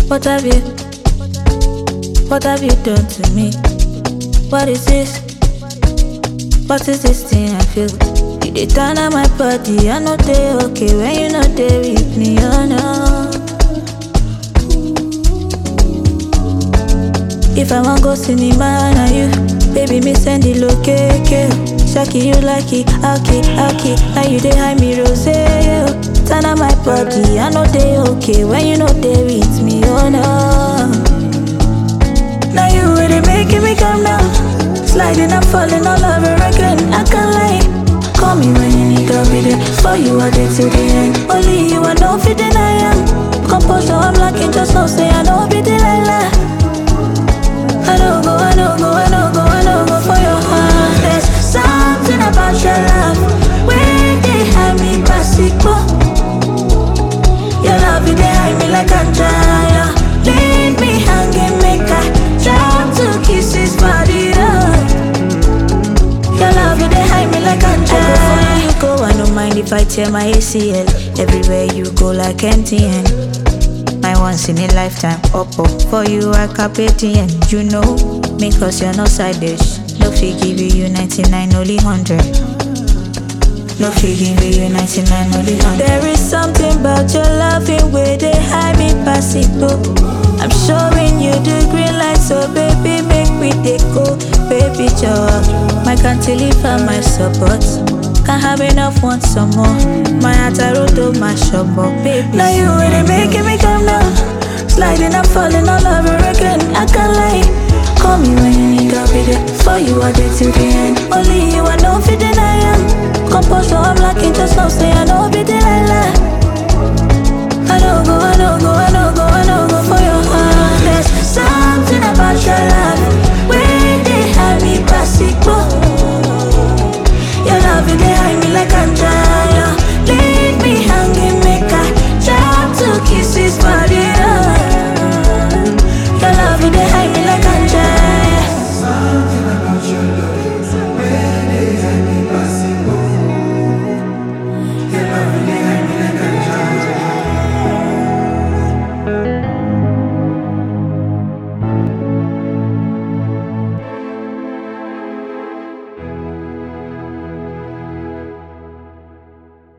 What have you, what have you done to me? What is this? What is this thing I feel? You dey turn on my body, I know they okay when you know they with me, oh no. If I want go cinema, now you, baby, me send the location. Shaki, you like it, aki. Now you dey hide me rose, yeah. Turn on my body, I know they okay when you know they with me, oh no. Now you really making me come down, sliding and falling all over again. I can't lie, call me when you need, I'll be there. For you, I did to the end. Only you, I know fit I am. Composure, I'm lacking, just know say I know be Delilah. I don't go for your heart. There's something about your love when they have me pasipo. Your love, they hide me like a giant. Leave me hanging, make I jump to kiss his body. Your love, they hide me like a giant. I go, I don't mind if I tear my ACL. Everywhere you go like MTN. My once in a lifetime up for you I carpet and you know me cause you're no side dish. No fee give you 99 only 100. No fee give you 99 only 100. There is something about your loving way they hide me possible. I'm showing you the green light, so baby make me take go. Baby job, my cantilever, my support. Can't have enough, want some more. My heart I wrote to my shop, baby. Now you really making me come down, sliding and falling all over again. I can't lie, call me when you need, I'll be there. For you, I did to the end. Only you, I know fit I am. Composure, I'm lacking, just now say I